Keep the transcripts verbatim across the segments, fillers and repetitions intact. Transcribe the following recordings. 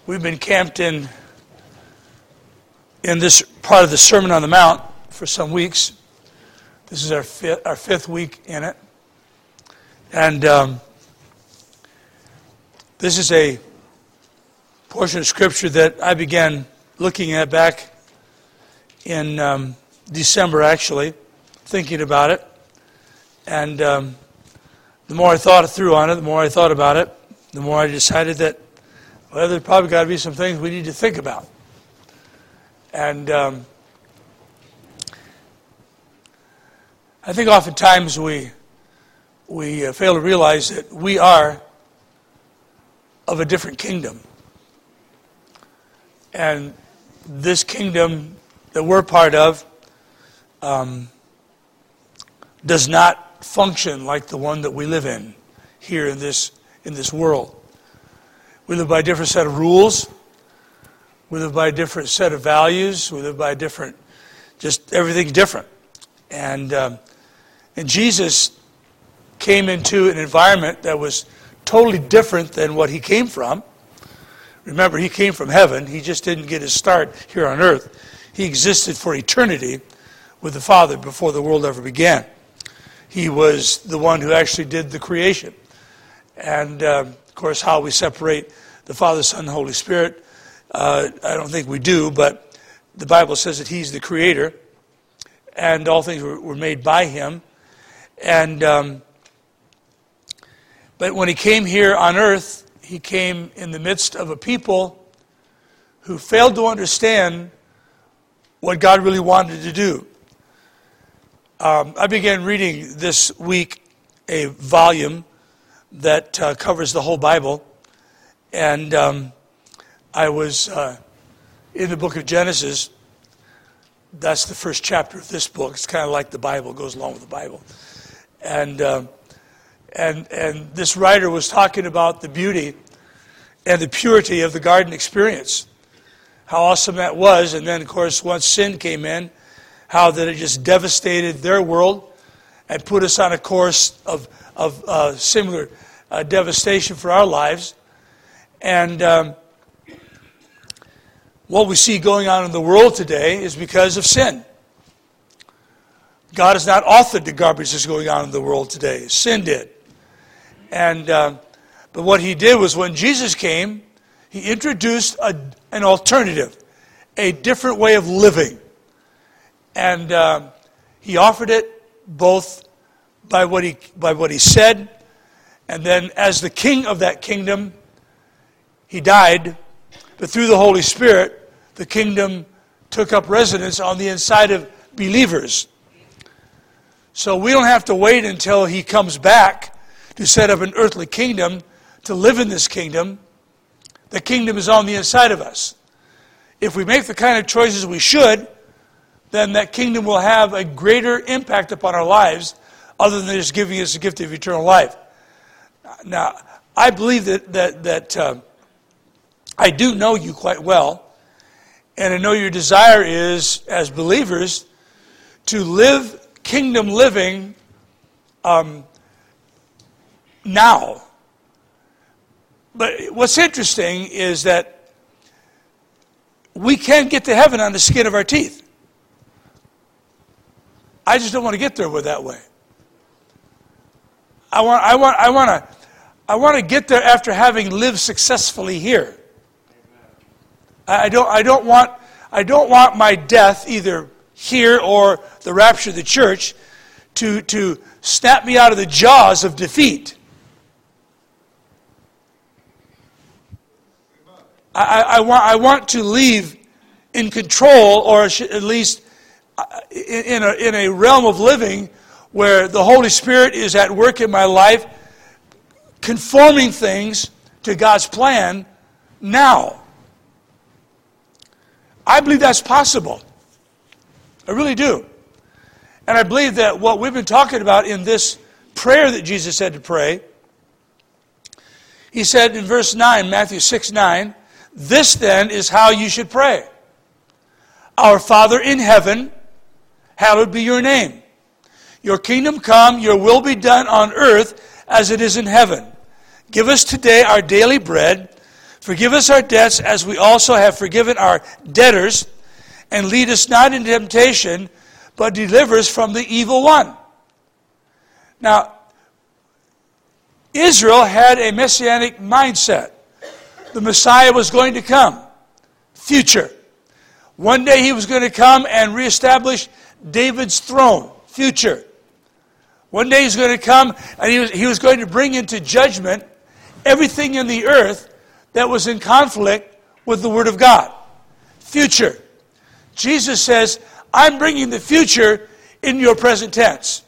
We've been camped in in this part of the Sermon on the Mount for some weeks. This is our fifth, our fifth week in it. And um, this is a portion of Scripture that I began looking at back in um, December, actually, thinking about it. And um, the more I thought through on it, the more I thought about it, the more I decided that, well, there's probably got to be some things we need to think about. And um, I think oftentimes we we uh, fail to realize that we are of a different kingdom. And this kingdom that we're part of um, does not function like the one that we live in here in this in this world. We live by a different set of rules. We live by a different set of values. We live by a different, just everything's different. And um, and Jesus came into an environment that was totally different than what he came from. Remember, he came from heaven. He just didn't get his start here on earth. He existed for eternity with the Father before the world ever began. He was the one who actually did the creation. And, uh, of course, how we separate the Father, Son, and Holy Spirit, uh, I don't think we do, but the Bible says that he's the creator, and all things were, were made by him. And um, but when he came here on earth, he came in the midst of a people who failed to understand what God really wanted to do. Um, I began reading this week a volume that uh, covers the whole Bible, and um, I was uh, in the book of Genesis. That's the first chapter of this book. It's kind of like the Bible, it goes along with the Bible. And um, and and this writer was talking about the beauty and the purity of the garden experience, how awesome that was. And then, of course, once sin came in, how that it just devastated their world and put us on a course of of uh, similar uh, devastation for our lives. And um, what we see going on in the world today is because of sin. God has not authored the garbage that's going on in the world today. Sin did. And uh, but what he did was when Jesus came, he introduced a, an alternative, a different way of living. And uh, he offered it both by what he by what he said, and then as the king of that kingdom, he died. But through the Holy Spirit, the kingdom took up residence on the inside of believers. So we don't have to wait until he comes back to set up an earthly kingdom to live in this kingdom. The kingdom is on the inside of us. If we make the kind of choices we should, then that kingdom will have a greater impact upon our lives other than just giving us a gift of eternal life. Now, I believe that that that uh, I do know you quite well, and I know your desire is, as believers, to live kingdom living um, now. But what's interesting is that we can get to heaven on the skin of our teeth. I just don't want to get there with that way. I want, I want, I want to, I want to get there after having lived successfully here. I don't, I don't want, I don't want my death either here or the rapture of the church to to snap me out of the jaws of defeat. I, I want, I want to leave in control, or at least in a, in a realm of living where the Holy Spirit is at work in my life, conforming things to God's plan now. I believe that's possible. I really do. And I believe that what we've been talking about in this prayer that Jesus said to pray, he said in verse nine, Matthew six nine, "This then is how you should pray. Our Father in heaven, hallowed be your name. Your kingdom come, your will be done on earth as it is in heaven. Give us today our daily bread. Forgive us our debts as we also have forgiven our debtors, and lead us not into temptation, but deliver us from the evil one. Now, Israel had a messianic mindset. The Messiah was going to come. Future. One day he was going to come and reestablish David's throne. Future. One day he's going to come and he was, he was going to bring into judgment everything in the earth that was in conflict with the Word of God. Future. Jesus says, I'm bringing the future in your present tense.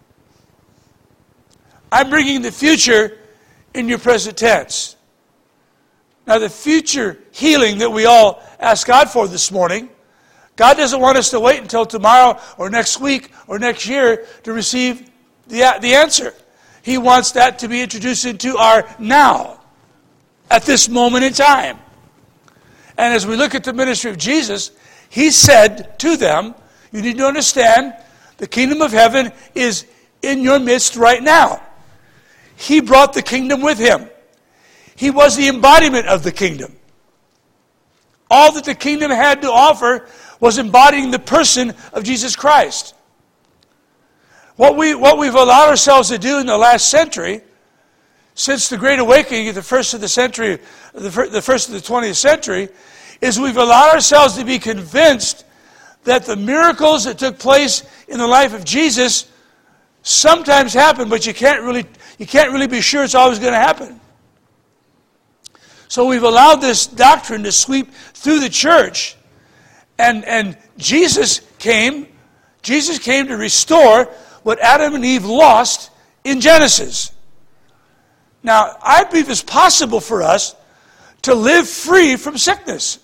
I'm bringing the future in your present tense. Now, the future healing that we all ask God for this morning, God doesn't want us to wait until tomorrow or next week or next year to receive the, the answer. He wants that to be introduced into our now, at this moment in time. And as we look at the ministry of Jesus, he said to them, you need to understand, the kingdom of heaven is in your midst right now. He brought the kingdom with him. He was the embodiment of the kingdom. All that the kingdom had to offer was embodying the person of Jesus Christ. What, we, what we've allowed ourselves to do in the last century, since the Great Awakening at the first of the century, the first of the twentieth century, is we've allowed ourselves to be convinced that the miracles that took place in the life of Jesus sometimes happen, but you can't really you can't really be sure it's always going to happen. So we've allowed this doctrine to sweep through the church, and and Jesus came, Jesus came to restore what Adam and Eve lost in Genesis. Now, I believe it's possible for us to live free from sickness.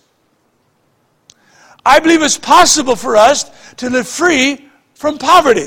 I believe it's possible for us to live free from poverty.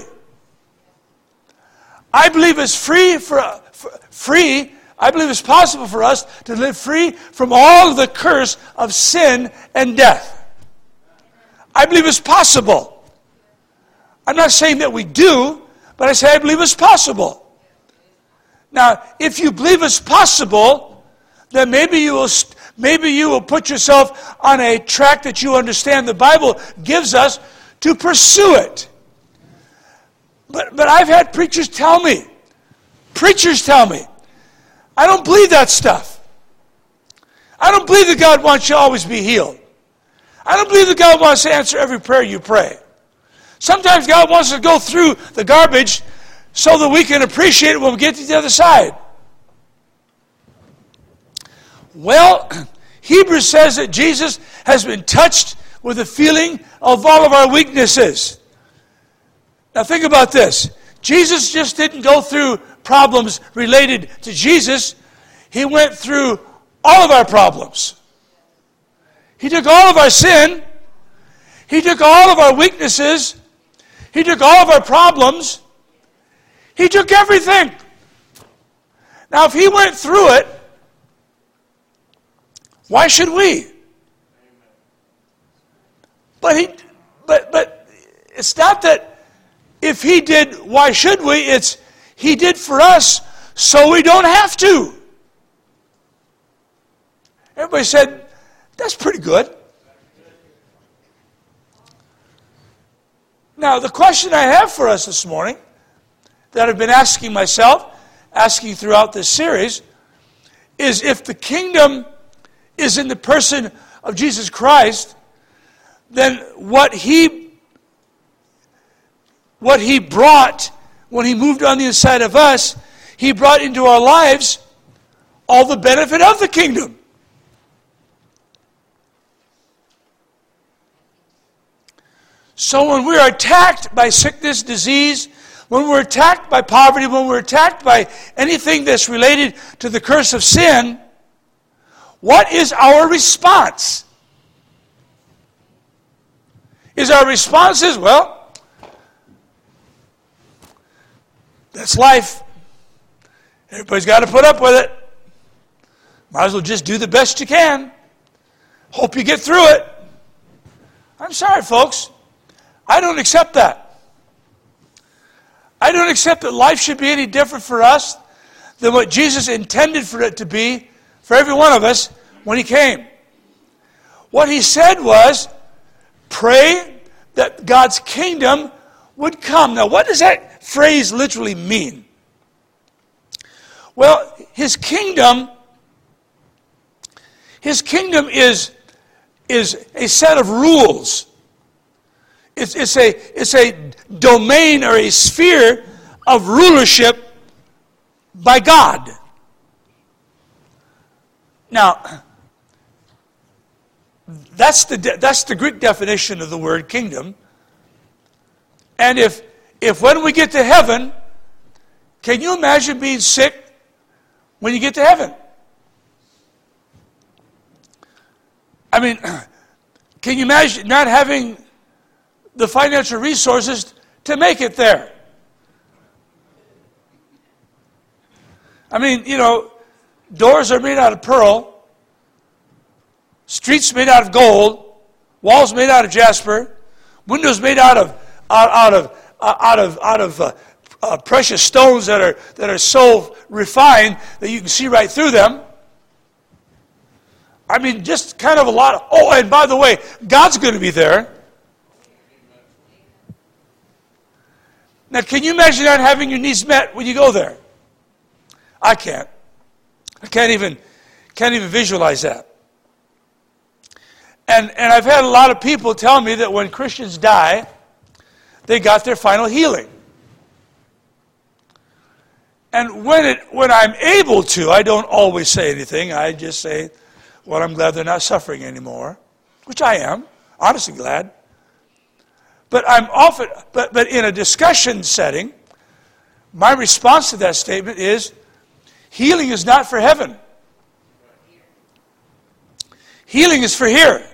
I believe it's free for, for free. I believe it's possible for us to live free from all of the curse of sin and death. I believe it's possible. I'm not saying that we do, but I say I believe it's possible. Now, if you believe it's possible, then maybe you will maybe you will put yourself on a track that you understand the Bible gives us to pursue it. But but I've had preachers tell me, preachers tell me, I don't believe that stuff. I don't believe that God wants you to always be healed. I don't believe that God wants to answer every prayer you pray. Sometimes God wants to go through the garbage so that we can appreciate it when we get to the other side. Well, Hebrews says that Jesus has been touched with the feeling of all of our weaknesses. Now think about this. Jesus just didn't go through problems related to Jesus. He went through all of our problems. He took all of our sin. He took all of our weaknesses. He took all of our problems. He took everything. Now, if he went through it, why should we? But he, but but it's not that if he did, why should we? It's he did for us, so we don't have to. Everybody said, that's pretty good. Now, the question I have for us this morning, that I've been asking myself, asking throughout this series, is if the kingdom is in the person of Jesus Christ, then what he what he brought when he moved on the inside of us, he brought into our lives all the benefit of the kingdom. So when we are attacked by sickness, disease, when we're attacked by poverty, when we're attacked by anything that's related to the curse of sin, what is our response? Is our response is, well, that's life. Everybody's got to put up with it. Might as well just do the best you can. Hope you get through it. I'm sorry, folks. I don't accept that. I don't accept that life should be any different for us than what Jesus intended for it to be for every one of us when he came. What he said was, pray that God's kingdom would come. Now, what does that phrase literally mean? Well, his kingdom, his kingdom is, is a set of rules. It's, it's, a, it's a domain or a sphere of rulership by God. Now, that's the, that's the Greek definition of the word kingdom. And if, if when we get to heaven, can you imagine being sick when you get to heaven? I mean, can you imagine not having the financial resources to make it there? I mean, you know, doors are made out of pearl, streets made out of gold, walls made out of jasper, windows made out of out, out of out of out of uh, uh, precious stones that are that are so refined that you can see right through them. I mean, just kind of a lot of. Oh, and by the way, God's going to be there. Now, can you imagine not having your needs met when you go there? I can't. I can't even can't even visualize that. And and I've had a lot of people tell me that when Christians die, they got their final healing. And when it when I'm able to, I don't always say anything. I just say, well, I'm glad they're not suffering anymore, which I am, honestly glad. But I'm often but but in a discussion setting, my response to that statement is, healing is not for heaven. Healing is for here.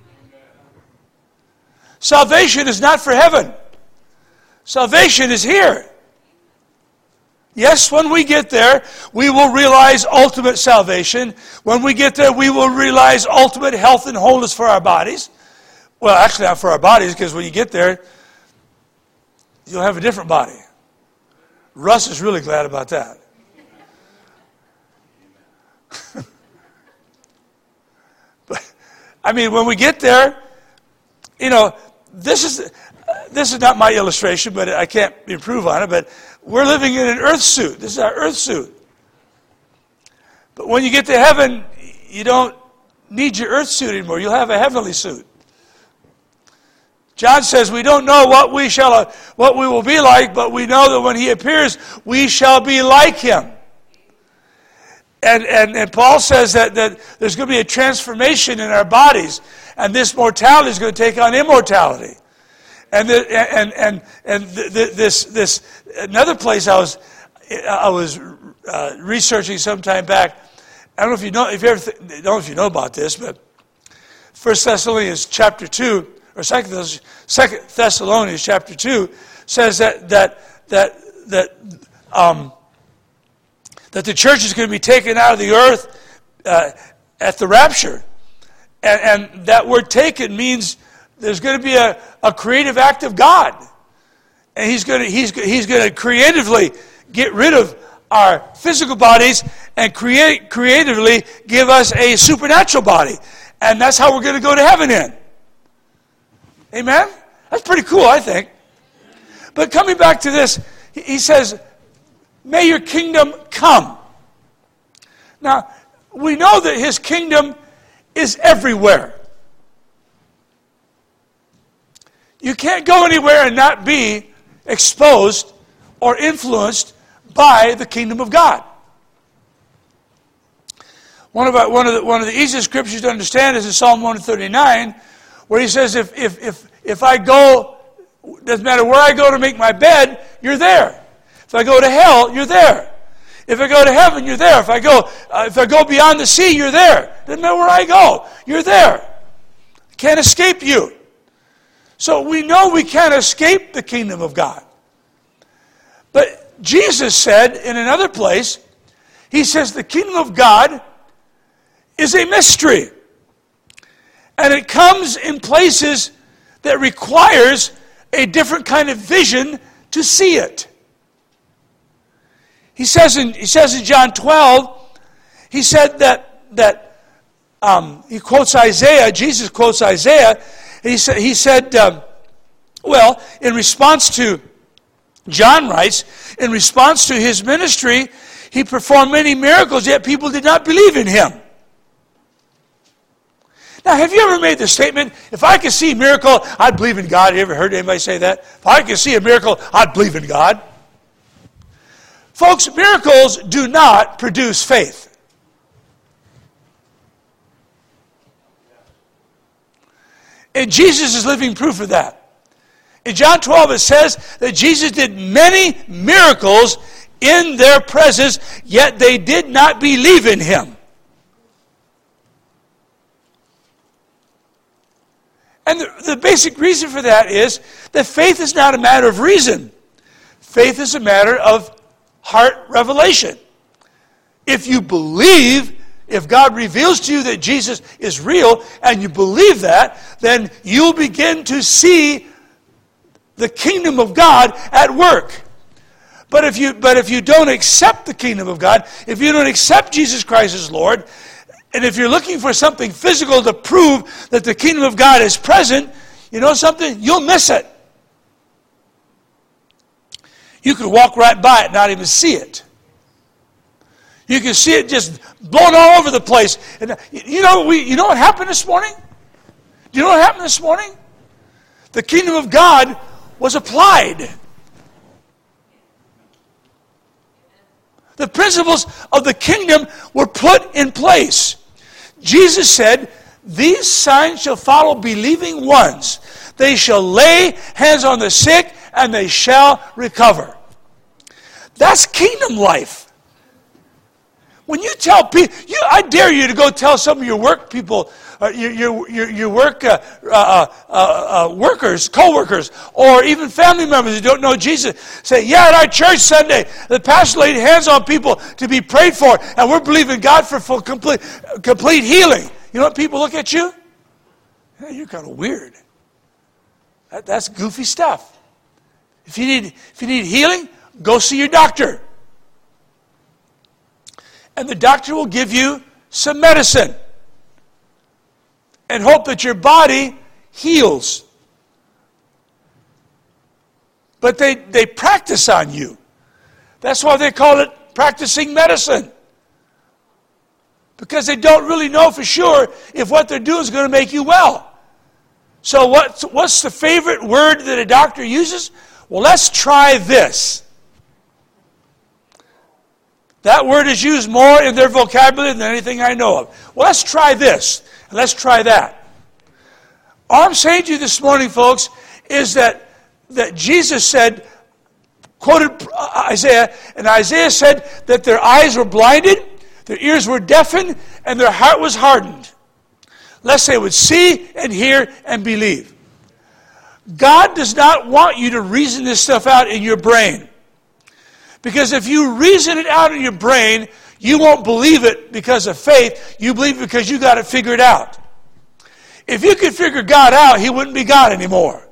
Salvation is not for heaven. Salvation is here. Yes, when we get there, we will realize ultimate salvation. When we get there, we will realize ultimate health and wholeness for our bodies. Well, actually not for our bodies, because when you get there, you'll have a different body. Russ is really glad about that. But I mean, when we get there, you know, this is this is not my illustration, but I can't improve on it. But we're living in an earth suit. This is our earth suit. But when you get to heaven, you don't need your earth suit anymore. You'll have a heavenly suit. John says, we don't know what we shall, what we will be like, but we know that when he appears, we shall be like him. And, and, and Paul says that, that there's going to be a transformation in our bodies, and this mortality is going to take on immortality. And the, and and and the, the, this this another place I was I was uh, researching some time back. I don't know if you know if you ever th- I don't know if you know about this, but First Thessalonians chapter two or Second Thessalonians chapter two says that that that that um, that the church is going to be taken out of the earth uh, at the rapture, and, and that word "taken" means there's going to be a, a creative act of God, and He's going to He's He's going to creatively get rid of our physical bodies and create creatively give us a supernatural body, and that's how we're going to go to heaven in. Amen? That's pretty cool, I think. But coming back to this, he says, may your kingdom come. Now, we know that his kingdom is everywhere. You can't go anywhere and not be exposed or influenced by the kingdom of God. One of, our, one of, the, one of the easiest scriptures to understand is in Psalm one thirty-nine, where he says, if, if, if, if I go, doesn't matter where I go to make my bed, you're there. If I go to hell, you're there. If I go to heaven, you're there. If I go, uh, if I go beyond the sea, you're there. Doesn't matter where I go, you're there. Can't escape you. So we know we can't escape the kingdom of God. But Jesus said in another place, he says the kingdom of God is a mystery. And it comes in places that requires a different kind of vision to see it. He says in, he says in John twelve, he said that, that um, he quotes Isaiah, Jesus quotes Isaiah, and he said, he said um, well, in response to, John writes, in response to his ministry, he performed many miracles, yet people did not believe in him. Now, have you ever made the statement, if I could see a miracle, I'd believe in God? Have you ever heard anybody say that? If I could see a miracle, I'd believe in God. Folks, miracles do not produce faith. And Jesus is living proof of that. In John twelve, it says that Jesus did many miracles in their presence, yet they did not believe in him. And the, the basic reason for that is that faith is not a matter of reason. Faith is a matter of heart revelation. If you believe, if God reveals to you that Jesus is real, and you believe that, then you'll begin to see the kingdom of God at work. But if you but if you don't accept the kingdom of God, if you don't accept Jesus Christ as Lord, and if you're looking for something physical to prove that the kingdom of God is present, you know something? You'll miss it. You could walk right by it and not even see it. You can see it just blown all over the place. And you know, we, you know what happened this morning? Do you know what happened this morning? The kingdom of God was applied. The principles of the kingdom were put in place. Jesus said, "These signs shall follow believing ones. They shall lay hands on the sick, and they shall recover." That's kingdom life. When you tell people, you, I dare you to go tell some of your work people, uh, your, your, your, your work uh, uh, uh, uh, workers, co-workers, or even family members who don't know Jesus, say, "Yeah, at our church Sunday, the pastor laid hands on people to be prayed for, and we're believing God for full, complete, complete healing." You know what people look at you? "Yeah, you're kind of weird. That, that's goofy stuff. If you need, if you need healing, go see your doctor. And the doctor will give you some medicine and hope that your body heals. But they, they practice on you. That's why they call it practicing medicine. Because they don't really know for sure if what they're doing is going to make you well. So what's, what's the favorite word that a doctor uses? Well, let's try this. That word is used more in their vocabulary than anything I know of. Well, let's try this, and let's try that. All I'm saying to you this morning, folks, is that, that Jesus said, quoted Isaiah, and Isaiah said that their eyes were blinded, their ears were deafened, and their heart was hardened, lest they would see and hear and believe. God does not want you to reason this stuff out in your brain. Because if you reason it out in your brain, you won't believe it because of faith. You believe it because you got it figured out. If you could figure God out, he wouldn't be God anymore.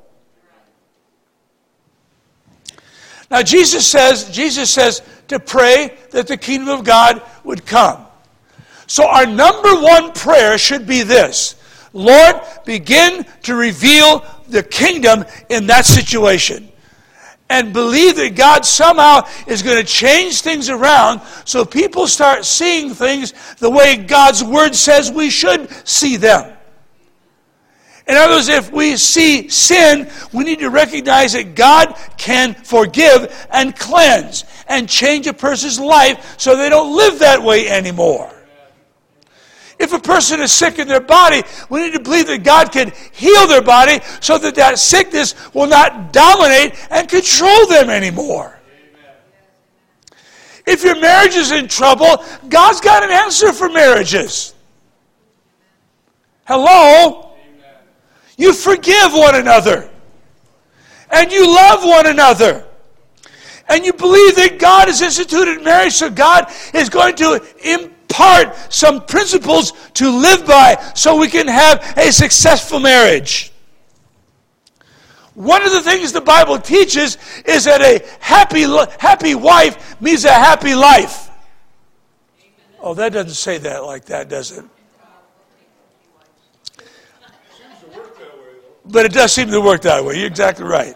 Now Jesus says, Jesus says to pray that the kingdom of God would come. So our number one prayer should be this: Lord, begin to reveal the kingdom in that situation. And believe that God somehow is going to change things around so people start seeing things the way God's word says we should see them. In other words, if we see sin, we need to recognize that God can forgive and cleanse and change a person's life so they don't live that way anymore. If a person is sick in their body, we need to believe that God can heal their body so that that sickness will not dominate and control them anymore. Amen. If your marriage is in trouble, God's got an answer for marriages. Hello? Amen. You forgive one another. And you love one another. And you believe that God has instituted marriage, so God is going to impart some principles to live by so we can have a successful marriage. One of the things the Bible teaches is that a happy, happy wife means a happy life. Oh, that doesn't say that like that, does it? But it does seem to work that way. You're exactly right.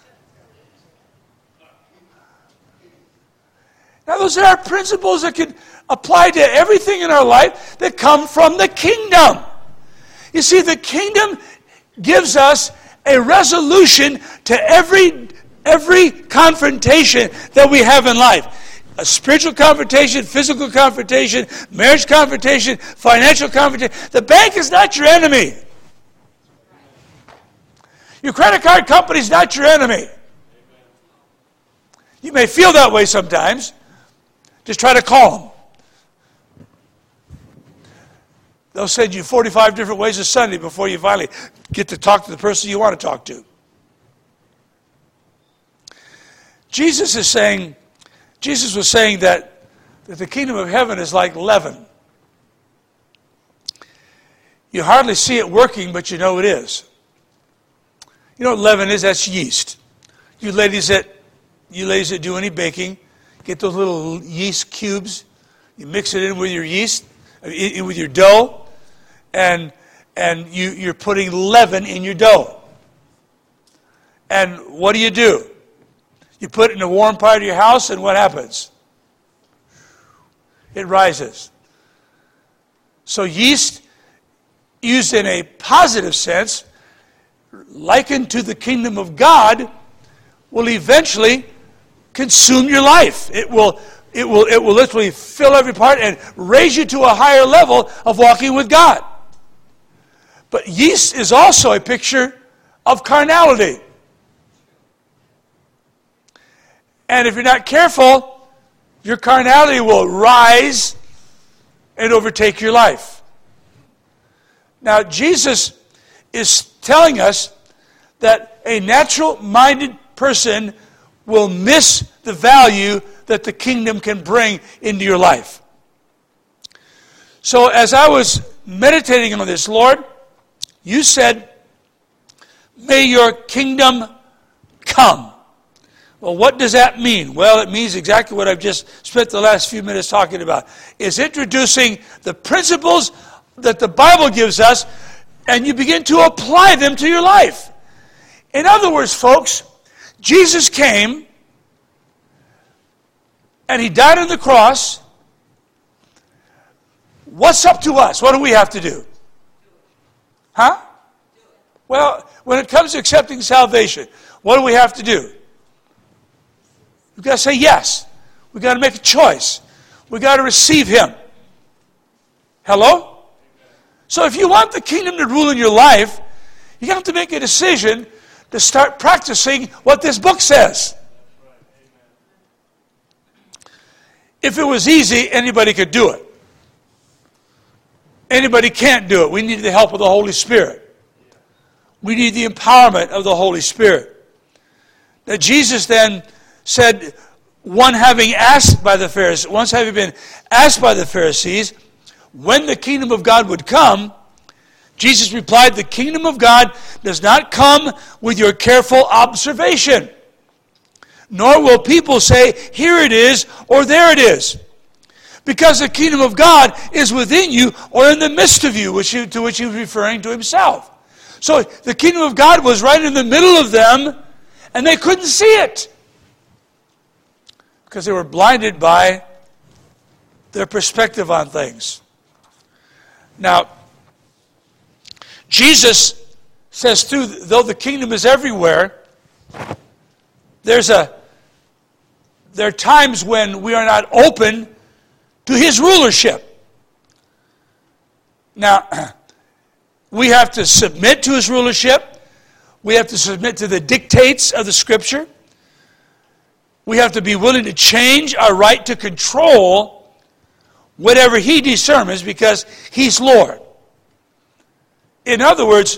Now, those are principles that can apply to everything in our life that come from the kingdom. You see, the kingdom gives us a resolution to every, every confrontation that we have in life. A spiritual confrontation, physical confrontation, marriage confrontation, financial confrontation. The bank is not your enemy. Your credit card company is not your enemy. You may feel that way sometimes. Just try to call them. They'll send you forty-five different ways of Sunday before you finally get to talk to the person you want to talk to. Jesus is saying, Jesus was saying that, that the kingdom of heaven is like leaven. You hardly see it working, but you know it is. You know what leaven is? That's yeast. You ladies that you ladies that do any baking, get those little yeast cubes. You mix it in with your yeast, in with your dough, and and you, you're putting leaven in your dough. And what do you do? You put it in a warm part of your house, and what happens? It rises. So yeast, used in a positive sense, likened to the kingdom of God, will eventually consume your life. It will, it will, it will literally fill every part and raise you to a higher level of walking with God. But yeast is also a picture of carnality. And if you're not careful, your carnality will rise and overtake your life. Now, Jesus is telling us that a natural-minded person will miss the value that the kingdom can bring into your life. So as I was meditating on this, Lord, you said, may your kingdom come. Well, what does that mean? Well, it means exactly what I've just spent the last few minutes talking about. It's introducing the principles that the Bible gives us, and you begin to apply them to your life. In other words, folks, Jesus came, and he died on the cross. What's up to us? What do we have to do? Huh? Well, when it comes to accepting salvation, what do we have to do? We've got to say yes. We've got to make a choice. We've got to receive him. Hello? So if you want the kingdom to rule in your life, you have to make a decision to start practicing what this book says. If it was easy, anybody could do it. Anybody can't do it. We need the help of the Holy Spirit. We need the empowerment of the Holy Spirit. Now Jesus then said, one having asked by the Pharisees, once having been asked by the Pharisees, when the kingdom of God would come, Jesus replied, the kingdom of God does not come with your careful observation, nor will people say, here it is, or there it is. Because the kingdom of God is within you, or in the midst of you, which he, to which he was referring to himself. So the kingdom of God was right in the middle of them, and they couldn't see it. Because they were blinded by their perspective on things. Now, Jesus says too, though the kingdom is everywhere, there's a there are times when we are not open to his rulership. Now, we have to submit to his rulership. We have to submit to the dictates of the Scripture. We have to be willing to change our right to control whatever he determines because he's Lord. In other words,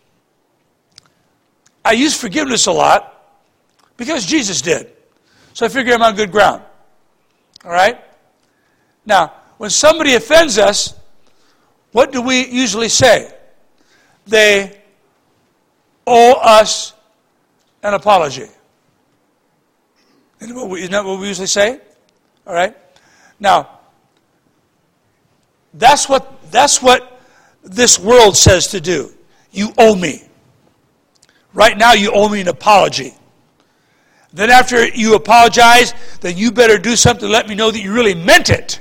I use forgiveness a lot because Jesus did. So I figure I'm on good ground. All right? Now, when somebody offends us, what do we usually say? They owe us an apology. Isn't that what we usually say? All right? Now, that's what that's what this world says to do. You owe me. Right now you owe me an apology. Then after you apologize, then you better do something to let me know that you really meant it.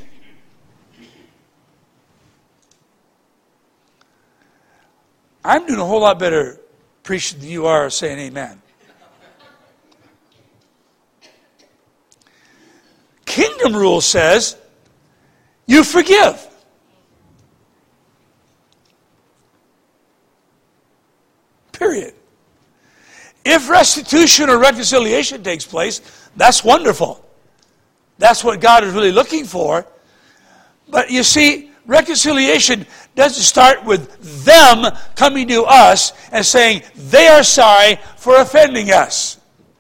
I'm doing a whole lot better preaching than you are saying amen. Kingdom rule says you forgive. Period. If restitution or reconciliation takes place, that's wonderful. That's what God is really looking for. But you see, reconciliation doesn't start with them coming to us and saying they are sorry for offending us.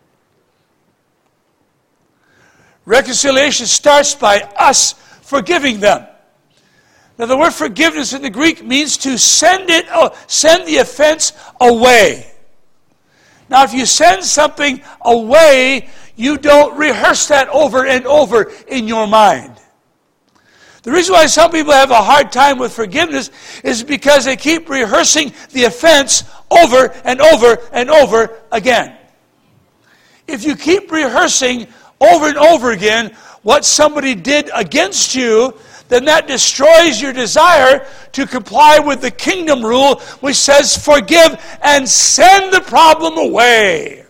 Reconciliation starts by us forgiving them. Now, the word forgiveness in the Greek means to send it, send the offense away. Now, if you send something away, you don't rehearse that over and over in your mind. The reason why some people have a hard time with forgiveness is because they keep rehearsing the offense over and over and over again. If you keep rehearsing over and over again what somebody did against you, then that destroys your desire to comply with the kingdom rule, which says forgive and send the problem away.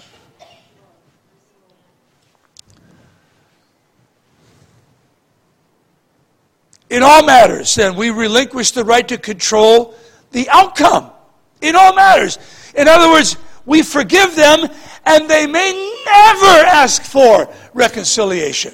In all matters, then, we relinquish the right to control the outcome. In all matters. In other words, we forgive them, and they may never ask for reconciliation.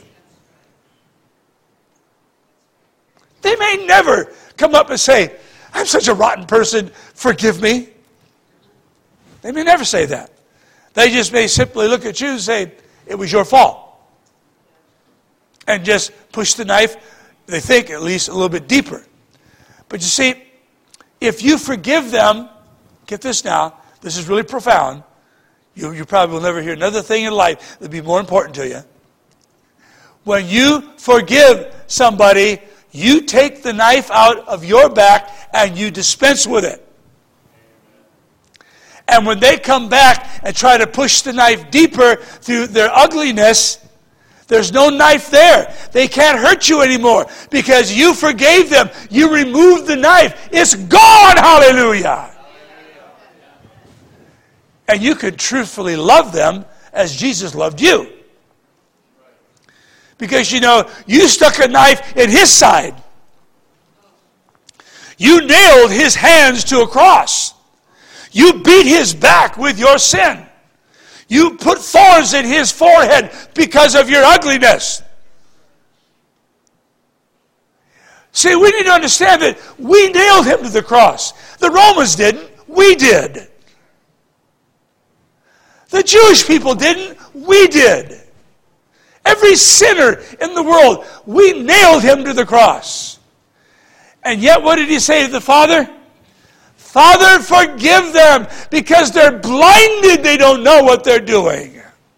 They may never come up and say, I'm such a rotten person, forgive me. They may never say that. They just may simply look at you and say, it was your fault. And just push the knife, they think, at least a little bit deeper. But you see, if you forgive them, get this now, this is really profound. You, you probably will never hear another thing in life that will be more important to you. When you forgive somebody, you take the knife out of your back and you dispense with it. And when they come back and try to push the knife deeper through their ugliness, there's no knife there. They can't hurt you anymore because you forgave them. You removed the knife. It's gone, hallelujah. And you could truthfully love them as Jesus loved you. Because, you know, you stuck a knife in his side. You nailed his hands to a cross. You beat his back with your sin. You put thorns in his forehead because of your ugliness. See, we need to understand that we nailed him to the cross. The Romans didn't. We did. The Jewish people didn't. We did. Every sinner in the world, we nailed him to the cross. And yet, what did he say to the Father? Father, forgive them because they're blinded. They don't know what they're doing.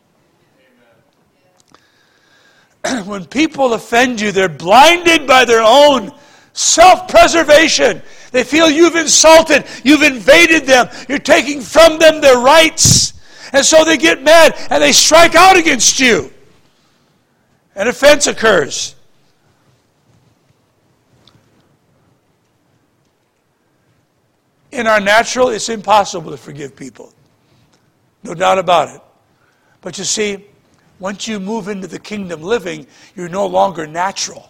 Amen. When people offend you, they're blinded by their own self-preservation. They feel you've insulted, you've invaded them, you're taking from them their rights. And so they get mad and they strike out against you. An offense occurs. In our natural, it's impossible to forgive people. No doubt about it. But you see, once you move into the kingdom living, you're no longer natural.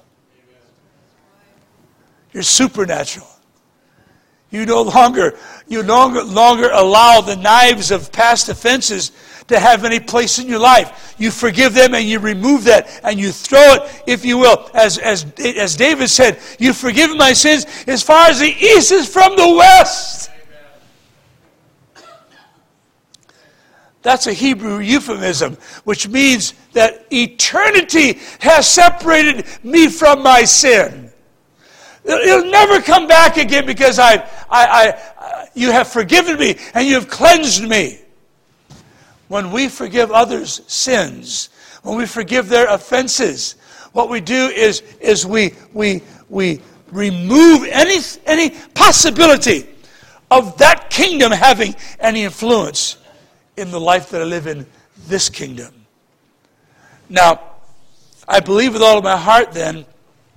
You're supernatural. You no longer, you no longer allow the knives of past offenses to have any place in your life. You forgive them and you remove that and you throw it, if you will. As, as, as David said, you forgive my sins as far as the east is from the west. Amen. That's a Hebrew euphemism, which means that eternity has separated me from my sin. It'll never come back again because I, I, I, you have forgiven me and you have cleansed me. When we forgive others' sins, when we forgive their offenses, what we do is, is we, we, we remove any, any possibility of that kingdom having any influence in the life that I live in this kingdom. Now, I believe with all of my heart then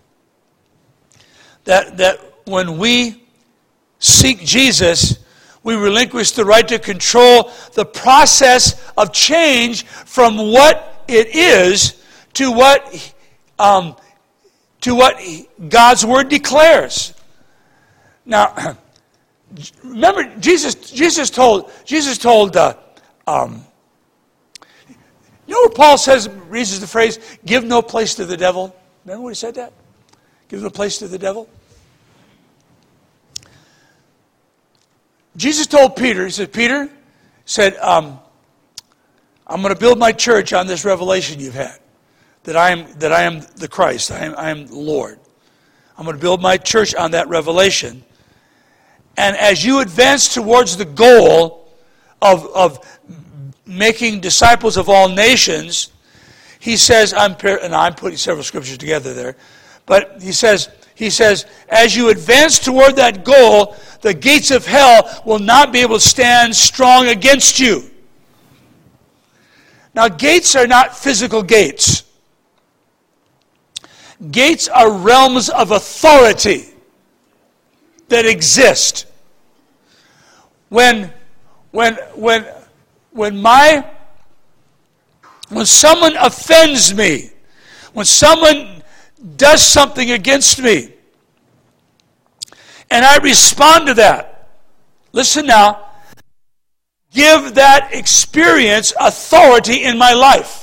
that, that when we seek Jesus, we relinquish the right to control the process of change from what it is to what um, to what God's Word declares. Now, remember, Jesus. Jesus told. Jesus told. Uh, um, you know where Paul says, uses the phrase, "Give no place to the devil." Remember when he said that? Give no place to the devil. Jesus told Peter. He said, "Peter," said, um, "I'm going to build my church on this revelation you've had, that I am that I am the Christ. I am I am the Lord. I'm going to build my church on that revelation. And as you advance towards the goal of, of making disciples of all nations," he says, I'm and I'm putting several scriptures together there, but he says, he says, as you advance toward that goal, the gates of hell will not be able to stand strong against you. Now, gates are not physical gates. Gates are realms of authority that exist. When, when, when, when my, when someone offends me, when someone does something against me, and I respond to that, listen now, give that experience authority in my life.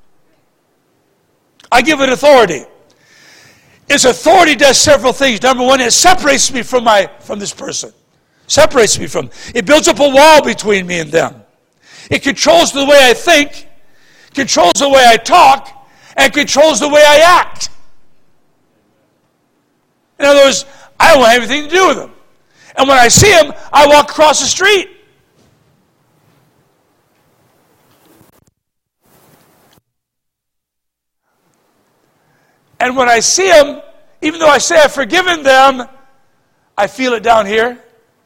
I give it authority. Its authority does several things. Number one, it separates me from my from this person. Separates me from. It builds up a wall between me and them. It controls the way I think, controls the way I talk, and controls the way I act. In other words, I don't want anything to do with them. And when I see them, I walk across the street. And when I see them, even though I say I've forgiven them, I feel it down here.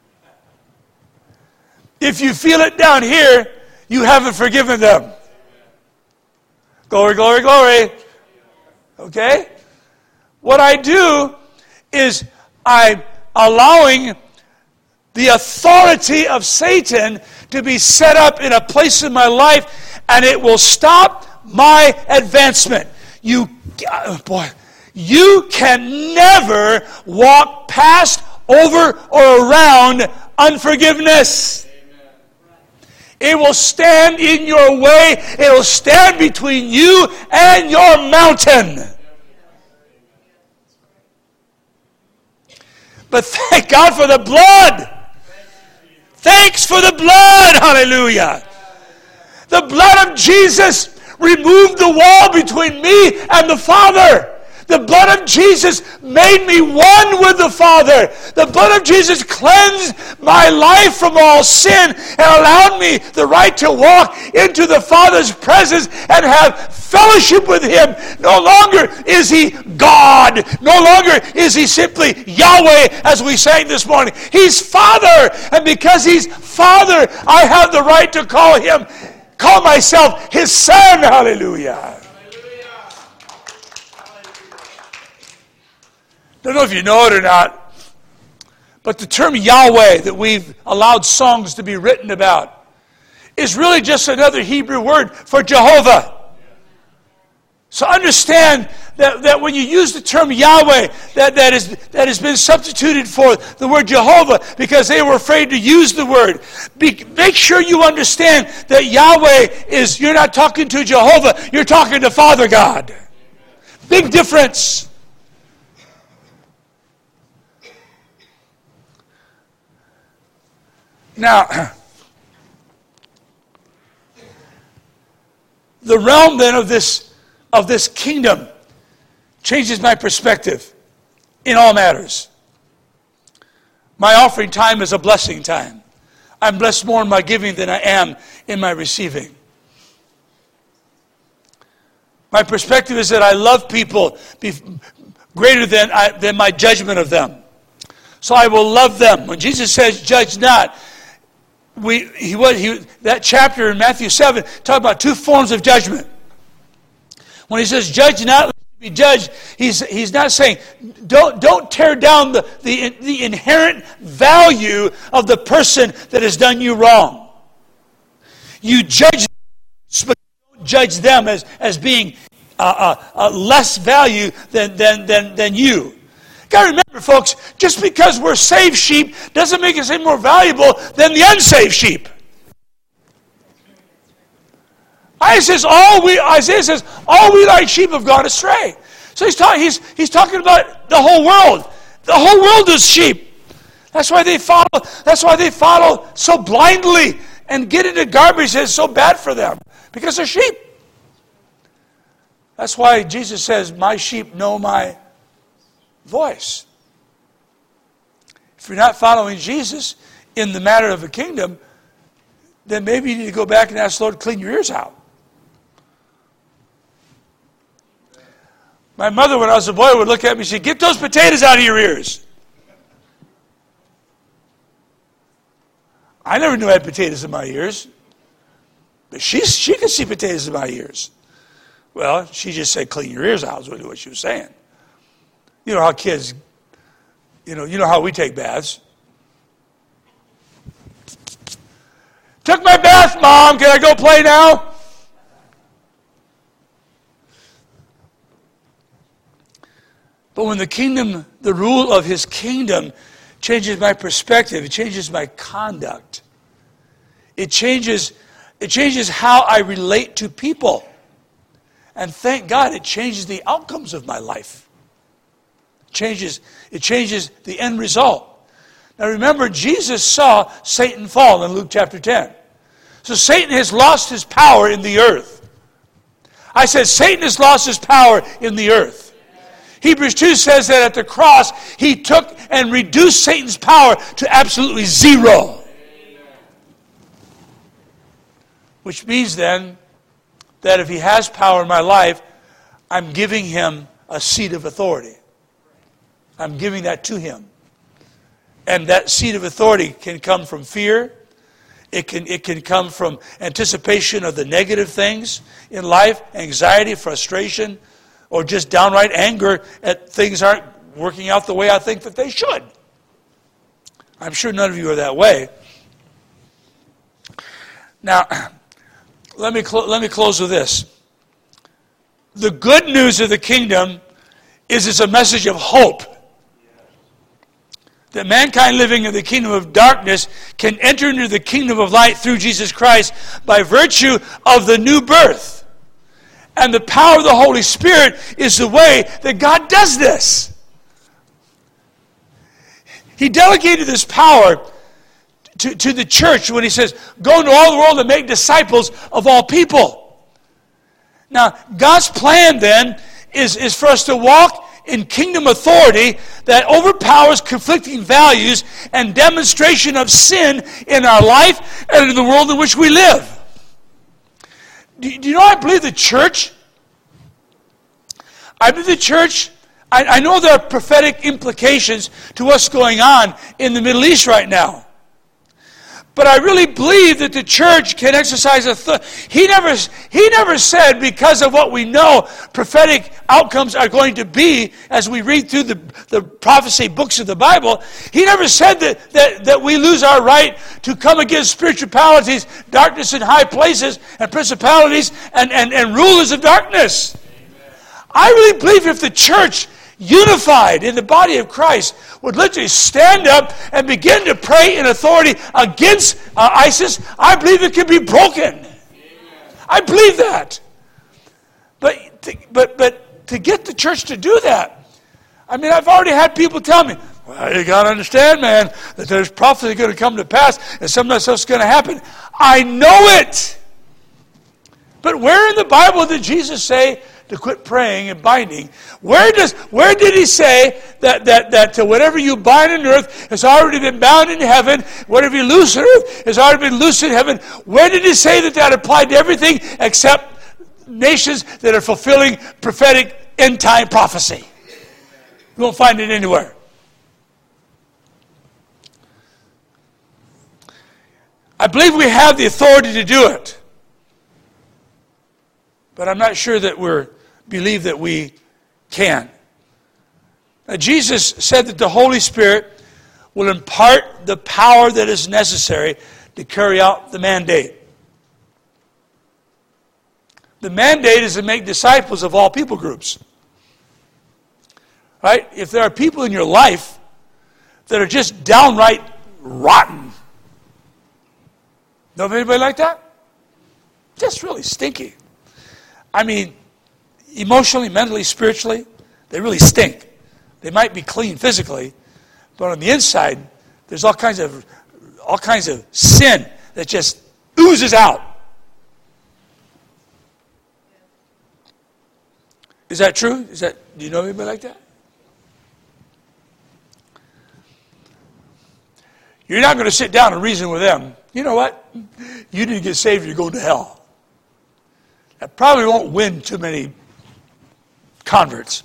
If you feel it down here, you haven't forgiven them. Glory, glory, glory. Okay? What I do is I'm allowing the authority of Satan to be set up in a place in my life, and it will stop my advancement. You, boy, you can never walk past, over, or around unforgiveness. It will stand in your way. It will stand between you and your mountain. But thank God for the blood. Thanks for the blood. Hallelujah. The blood of Jesus removed the wall between me and the Father. The blood of Jesus made me one with the Father. The blood of Jesus cleansed my life from all sin and allowed me the right to walk into the Father's presence and have fellowship with Him. No longer is He God. No longer is He simply Yahweh, as we sang this morning. He's Father. And because He's Father, I have the right to call Him, call myself His Son. Hallelujah. I don't know if you know it or not, but the term Yahweh that we've allowed songs to be written about is really just another Hebrew word for Jehovah. So understand that, that when you use the term Yahweh, that, that, is, that has been substituted for the word Jehovah because they were afraid to use the word. Be, make sure you understand that Yahweh is, you're not talking to Jehovah, you're talking to Father God. Big difference. Now, the realm then of this of this kingdom changes my perspective in all matters. My offering time is a blessing time. I'm blessed more in my giving than I am in my receiving. My perspective is that I love people greater than I, than my judgment of them. so I will love them. When Jesus says, judge not, we he what he that chapter in Matthew seven talk about two forms of judgment. When he says, judge not, lest you be judged, he's he's not saying don't don't tear down the, the, the inherent value of the person that has done you wrong. You judge them, but don't judge them as, as being uh, uh, uh, less value than, than, than, than you. Got to remember, folks, just because we're saved sheep doesn't make us any more valuable than the unsaved sheep. Isaiah says, all we, Isaiah says, all we like sheep have gone astray. So he's, talking, he's, he's talking about the whole world. The whole world is sheep. That's why they follow, that's why they follow so blindly and get into garbage that's so bad for them. Because they're sheep. That's why Jesus says, my sheep know my voice. If you're not following Jesus in the matter of the kingdom, then maybe you need to go back and ask the Lord to clean your ears out. My mother, when I was a boy, would look at me and say, get those potatoes out of your ears. I never knew I had potatoes in my ears. But she, she could see potatoes in my ears. Well, she just said, clean your ears out, is really what she was saying. You know how kids, you know, you know how we take baths. Took my bath, Mom. Can I go play now? But when the kingdom, the rule of his kingdom changes my perspective, it changes my conduct. It changes, it changes how I relate to people. And thank God it changes the outcomes of my life. It changes, it changes the end result. Now remember, Jesus saw Satan fall in Luke chapter ten. So Satan has lost his power in the earth. I said Satan has lost his power in the earth. Hebrews two says that at the cross, he took and reduced Satan's power to absolutely zero. Which means then that if he has power in my life, I'm giving him a seat of authority. I'm giving that to him. And that seat of authority can come from fear. It can, it can come from anticipation of the negative things in life, anxiety, frustration, or just downright anger at things aren't working out the way I think that they should. I'm sure none of you are that way. Now, let me, clo- let me close with this. The good news of the kingdom is it's a message of hope. That mankind living in the kingdom of darkness can enter into the kingdom of light through Jesus Christ by virtue of the new birth. And the power of the Holy Spirit is the way that God does this. He delegated this power to, to the church when he says, go into all the world and make disciples of all people. Now, God's plan then is, is for us to walk in kingdom authority that overpowers conflicting values and demonstration of sin in our life and in the world in which we live. Do you know I believe the church? I believe the church, I, I know there are prophetic implications to what's going on in the Middle East right now. But I really believe that the church can exercise authority. He never, he never said, because of what we know, prophetic outcomes are going to be, as we read through the, the prophecy books of the Bible, he never said that, that, that we lose our right to come against spiritualities, darkness in high places, and principalities, and, and, and rulers of darkness. Amen. I really believe if the church unified in the body of Christ would literally stand up and begin to pray in authority against uh, ISIS, I believe it can be broken. Amen. I believe that. But to, but but to get the church to do that, I mean, I've already had people tell me, well, you got to understand, man, that there's prophecy going to come to pass and some of that stuff's going to happen. I know it. But where in the Bible did Jesus say to quit praying and binding? Where does where did he say that that that to whatever you bind on earth has already been bound in heaven, whatever you loose on earth has already been loosed in heaven? Where did he say that that applied to everything except nations that are fulfilling prophetic end time prophecy? You won't find it anywhere. I believe we have the authority to do it. But I'm not sure that we believe that we can. Now, Jesus said that the Holy Spirit will impart the power that is necessary to carry out the mandate. The mandate is to make disciples of all people groups. Right? If there are people in your life that are just downright rotten. Know of anybody like that? Just really stinky. I mean, emotionally, mentally, spiritually, they really stink. They might be clean physically, but on the inside, there's all kinds of all kinds of sin that just oozes out. Is that true? Is that do you know anybody like that? You're not going to sit down and reason with them. You know what? You didn't get saved, you're going to hell. That probably won't win too many converts.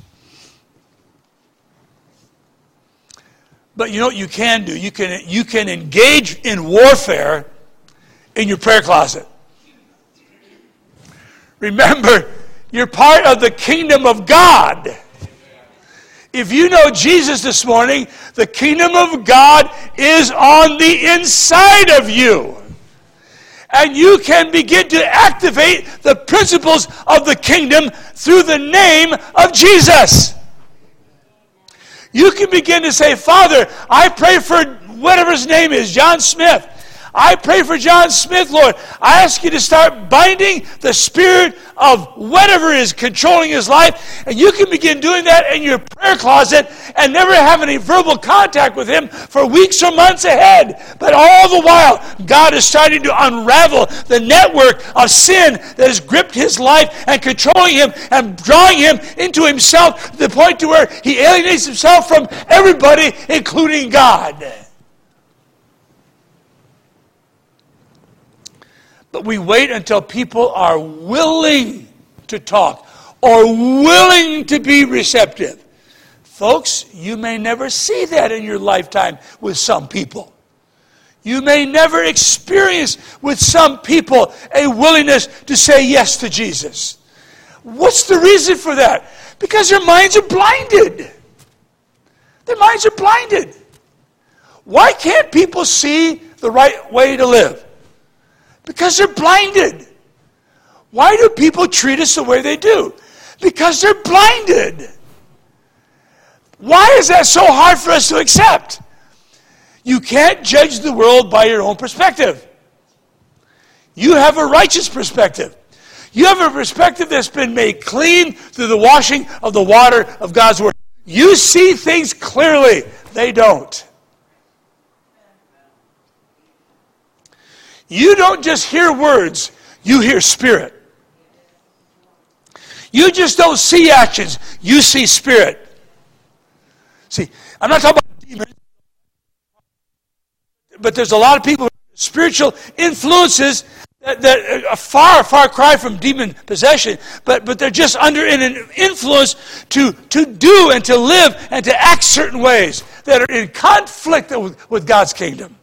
But you know what you can do? You can, you can engage in warfare in your prayer closet. Remember, you're part of the kingdom of God. If you know Jesus this morning, the kingdom of God is on the inside of you. And you can begin to activate the principles of the kingdom through the name of Jesus. You can begin to say, Father, I pray for whatever his name is, John Smith. I pray for John Smith, Lord. I ask you to start binding the spirit of whatever is controlling his life. And you can begin doing that in your prayer closet and never have any verbal contact with him for weeks or months ahead. But all the while, God is starting to unravel the network of sin that has gripped his life and controlling him and drawing him into himself to the point to where he alienates himself from everybody, including God. But we wait until people are willing to talk or willing to be receptive. Folks, you may never see that in your lifetime with some people. You may never experience with some people a willingness to say yes to Jesus. What's the reason for that? Because their minds are blinded. Their minds are blinded. Why can't people see the right way to live? Because they're blinded. Why do people treat us the way they do? Because they're blinded. Why is that so hard for us to accept? You can't judge the world by your own perspective. You have a righteous perspective. You have a perspective that's been made clean through the washing of the water of God's Word. You see things clearly. They don't. You don't just hear words, you hear spirit. You just don't see actions, you see spirit. See, I'm not talking about demons, but there's a lot of people, spiritual influences that, that are far, far cry from demon possession, but, but they're just under an influence to, to do and to live and to act certain ways that are in conflict with, with God's kingdom.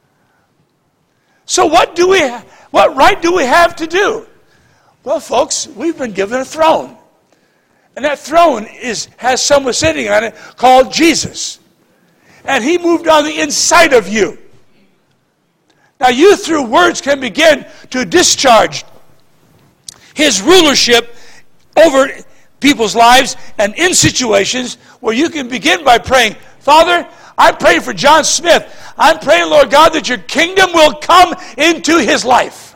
So what do we, what right do we have to do? Well, folks, we've been given a throne. And that throne is has someone sitting on it called Jesus. And he moved on the inside of you. Now you through words can begin to discharge his rulership over people's lives and in situations where you can begin by praying, Father, I'm praying for John Smith. I'm praying, Lord God, that your kingdom will come into his life.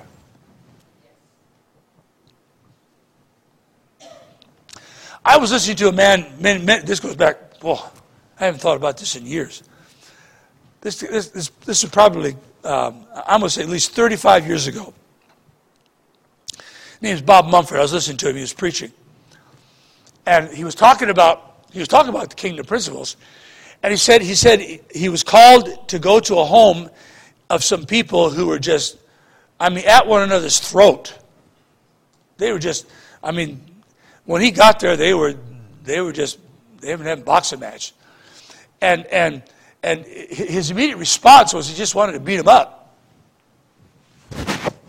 I was listening to a man, man, man this goes back, oh, I haven't thought about this in years. This, this, this, this is probably, um, I'm going to say at least thirty-five years ago. His name is Bob Mumford. I was listening to him. He was preaching. And he was talking about, he was talking about the kingdom principles. And he said, he said he was called to go to a home of some people who were just, I mean, at one another's throat. They were just, I mean, when he got there, they were, they were just, they haven't had a boxing match. And, and, and his immediate response was he just wanted to beat him up.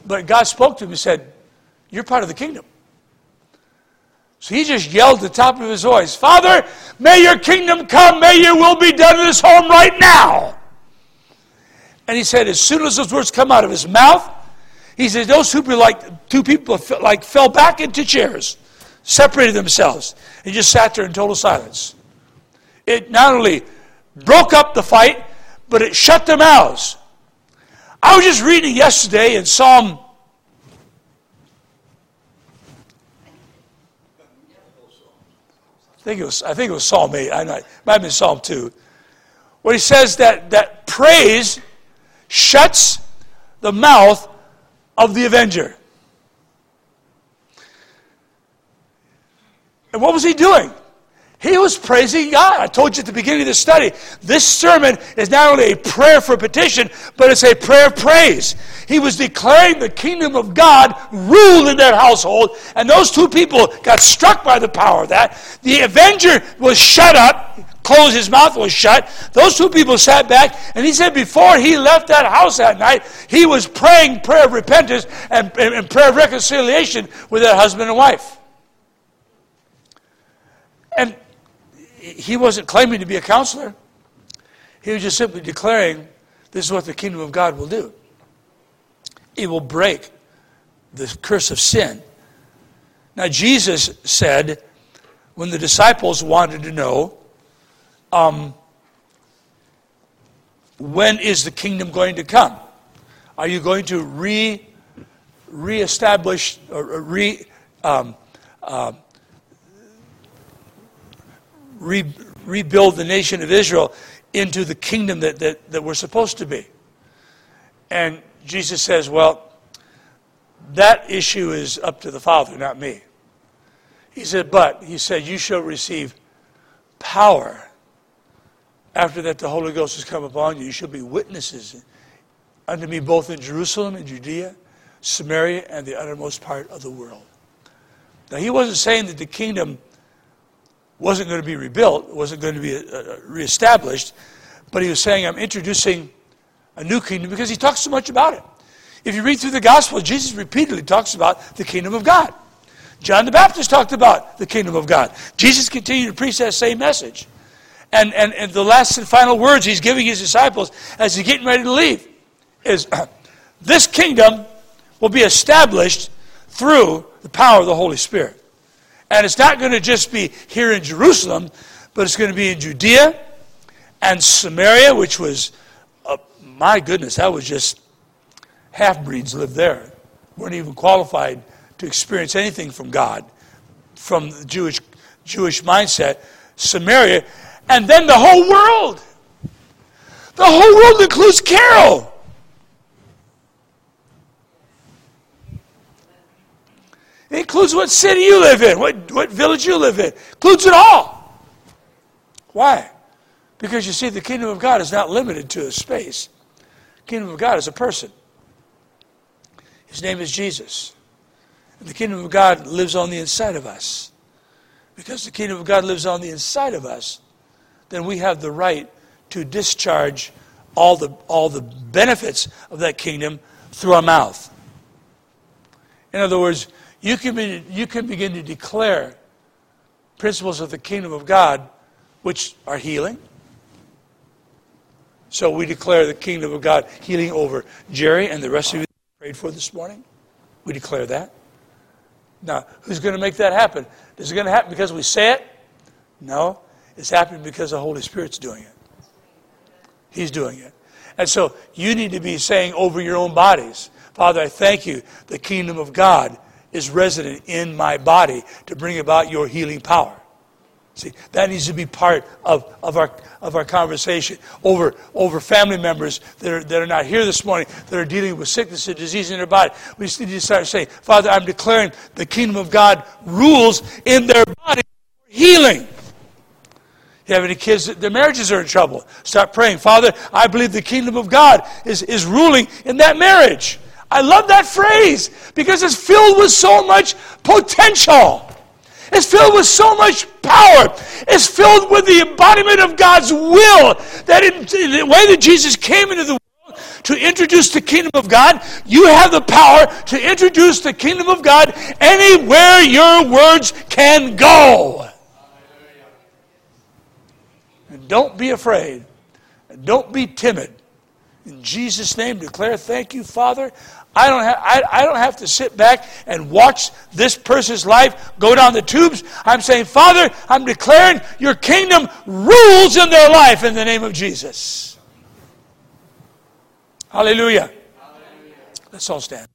but God spoke to him and said, you're part of the kingdom. So he just yelled at the top of his voice, Father, may your kingdom come, may your will be done in this home right now. And he said, as soon as those words come out of his mouth, he said, those two people, like, two people like fell back into chairs, separated themselves, and just sat there in total silence. It not only broke up the fight, but it shut their mouths. I was just reading yesterday in Psalm I think it was, I think it was Psalm eight. I know, it might have been Psalm two. Where he says that, that praise shuts the mouth of the avenger. And what was he doing? He was praising God. I told you at the beginning of the study, this sermon is not only a prayer for petition, but it's a prayer of praise. He was declaring the kingdom of God ruled in that household, and those two people got struck by the power of that. The avenger was shut up, closed, his mouth was shut. Those two people sat back, and he said before he left that house that night, he was praying prayer of repentance and, and, and prayer of reconciliation with that husband and wife. And he wasn't claiming to be a counselor. He was just simply declaring this is what the kingdom of God will do. It will break the curse of sin. Now, Jesus said, when the disciples wanted to know, um, when is the kingdom going to come? Are you going to re reestablish or re um, uh, Re, rebuild the nation of Israel into the kingdom that, that, that we're supposed to be? And Jesus says, well, that issue is up to the Father, not me. He said, but, he said, you shall receive power. After that, the Holy Ghost has come upon you. You shall be witnesses unto me both in Jerusalem and Judea, Samaria, and the uttermost part of the world. Now, he wasn't saying that the kingdom wasn't going to be rebuilt, wasn't going to be uh, reestablished, but he was saying, I'm introducing a new kingdom because he talks so much about it. If you read through the gospel, Jesus repeatedly talks about the kingdom of God. John the Baptist talked about the kingdom of God. Jesus continued to preach that same message. And, and, and the last and final words he's giving his disciples as he's getting ready to leave is, this kingdom will be established through the power of the Holy Spirit. And it's not going to just be here in Jerusalem, but it's going to be in Judea and Samaria, which was, uh, my goodness, that was just, half-breeds lived there. Weren't even qualified to experience anything from God, from the Jewish, Jewish mindset. Samaria, and then the whole world. The whole world includes Carroll. It includes what city you live in, what, what village you live in. It includes it all. Why? Because you see, the kingdom of God is not limited to a space. The kingdom of God is a person. His name is Jesus. And the kingdom of God lives on the inside of us. Because the kingdom of God lives on the inside of us, then we have the right to discharge all the, all the benefits of that kingdom through our mouth. In other words, You can, be, you can begin to declare principles of the kingdom of God, which are healing. So we declare the kingdom of God healing over Jerry and the rest of you that prayed for this morning. We declare that. Now, who's going to make that happen? Is it going to happen because we say it? No. It's happening because the Holy Spirit's doing it. He's doing it. And so you need to be saying over your own bodies, Father, I thank you, the kingdom of God is resident in my body to bring about your healing power. See, that needs to be part of, of our of our conversation over over family members that are that are not here this morning, that are dealing with sickness and disease in their body. We just need to start saying, Father, I'm declaring the kingdom of God rules in their body for healing. You have any kids that their marriages are in trouble? Start praying, Father, I believe the kingdom of God is, is ruling in that marriage. I love that phrase because it's filled with so much potential. It's filled with so much power. It's filled with the embodiment of God's will. That in, in the way that Jesus came into the world to introduce the kingdom of God. You have the power to introduce the kingdom of God anywhere your words can go. And don't be afraid. And don't be timid. In Jesus' name, declare, thank you, Father. I don't have, I, I don't have to sit back and watch this person's life go down the tubes. I'm saying, Father, I'm declaring your kingdom rules in their life in the name of Jesus. Hallelujah. Hallelujah. Let's all stand.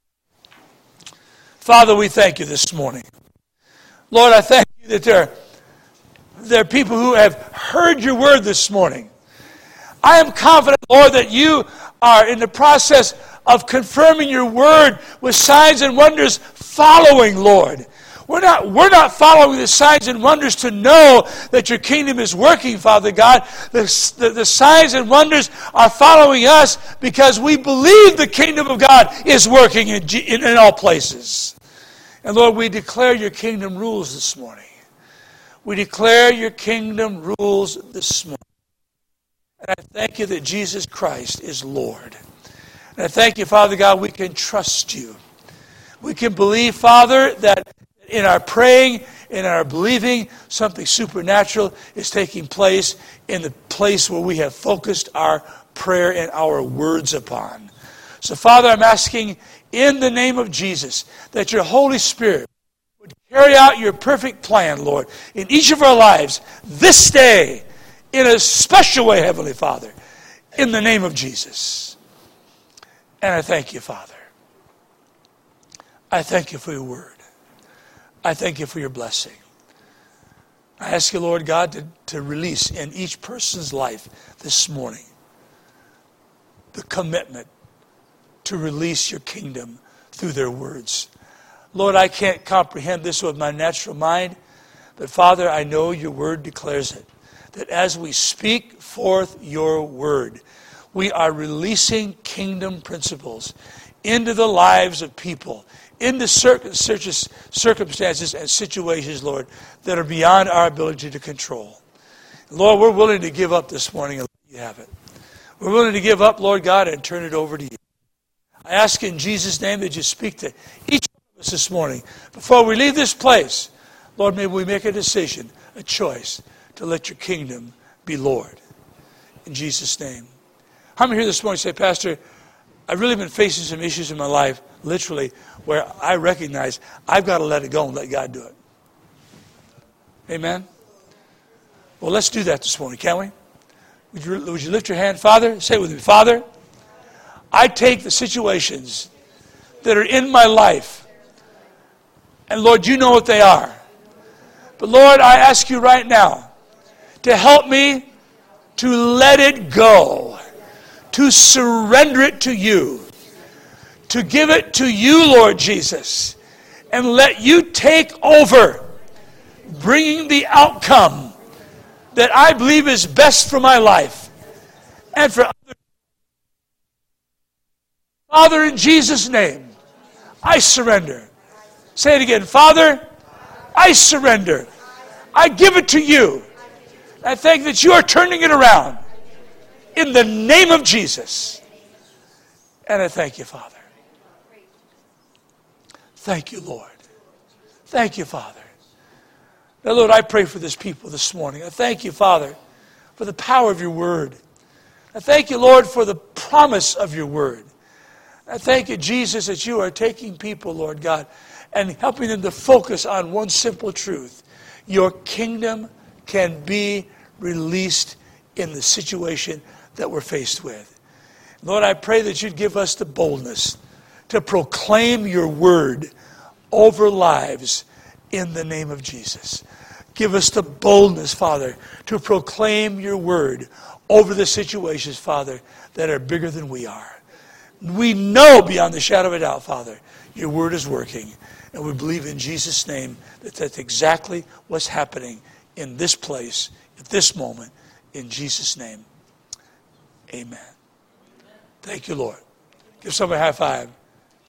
Father, we thank you this morning. Lord, I thank you that there, there are people who have heard your word this morning. I am confident, Lord, that you are in the process of confirming your word with signs and wonders following, Lord. We're not, we're not following the signs and wonders to know that your kingdom is working, Father God. The, the, the signs and wonders are following us because we believe the kingdom of God is working in, in, in all places. And Lord, we declare your kingdom rules this morning. We declare your kingdom rules this morning. And I thank you that Jesus Christ is Lord. And I thank you, Father God, we can trust you. We can believe, Father, that in our praying, in our believing, something supernatural is taking place in the place where we have focused our prayer and our words upon. So, Father, I'm asking in the name of Jesus that your Holy Spirit would carry out your perfect plan, Lord, in each of our lives this day, in a special way, Heavenly Father, in the name of Jesus. And I thank you, Father. I thank you for your word. I thank you for your blessing. I ask you, Lord God, to, to release in each person's life this morning the commitment to release your kingdom through their words. Lord, I can't comprehend this with my natural mind, but Father, I know your word declares it. That as we speak forth your word, we are releasing kingdom principles into the lives of people, into circumstances and situations, Lord, that are beyond our ability to control. Lord, we're willing to give up this morning and let you have it. We're willing to give up, Lord God, and turn it over to you. I ask in Jesus' name that you speak to each of us this morning. Before we leave this place, Lord, may we make a decision, a choice, to let your kingdom be Lord. In Jesus' name. How many here this morning say, Pastor, I've really been facing some issues in my life, literally, where I recognize I've got to let it go and let God do it. Amen? Well, let's do that this morning, can we? Would you, would you lift your hand? Father, say it with me. Father, I take the situations that are in my life, and Lord, you know what they are. But Lord, I ask you right now to help me to let it go, to surrender it to you, to give it to you, Lord Jesus, and let you take over, bringing the outcome that I believe is best for my life and for others. Father, in Jesus' name, I surrender. Say it again. Father, I surrender. I give it to you. I thank that you are turning it around in the name of Jesus. And I thank you, Father. Thank you, Lord. Thank you, Father. Now, Lord, I pray for this people this morning. I thank you, Father, for the power of your word. I thank you, Lord, for the promise of your word. I thank you, Jesus, that you are taking people, Lord God, and helping them to focus on one simple truth. Your kingdom can be released in the situation that we're faced with. Lord, I pray that you'd give us the boldness to proclaim your word over lives in the name of Jesus. Give us the boldness, Father, to proclaim your word over the situations, Father, that are bigger than we are. We know beyond the shadow of a doubt, Father, your word is working. And we believe in Jesus' name that that's exactly what's happening in this place, at this moment, in Jesus' name. Amen. Thank you, Lord. Give somebody a high five.